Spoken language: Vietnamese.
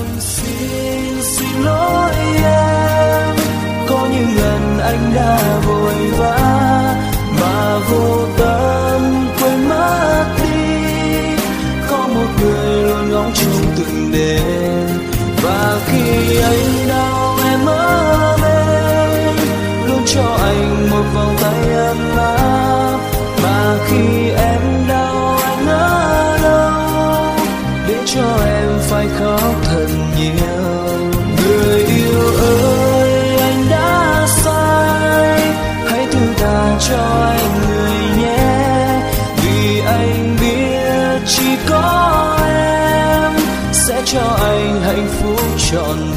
Xin lỗi em, có những lần anh đã vội vã mà vô tâm quên mất đi, có một người luôn ngóng trông từng đêm. Và khi anh đau em ở bên, luôn cho anh một vòng tay ấm áp. Mà khi em đau anh ở đâu, để cho em phải khóc thật nhiều. Người yêu ơi, anh đã sai, hãy thứ tha cho anh người nhé. Vì anh biết chỉ có em sẽ cho anh hạnh phúc trọn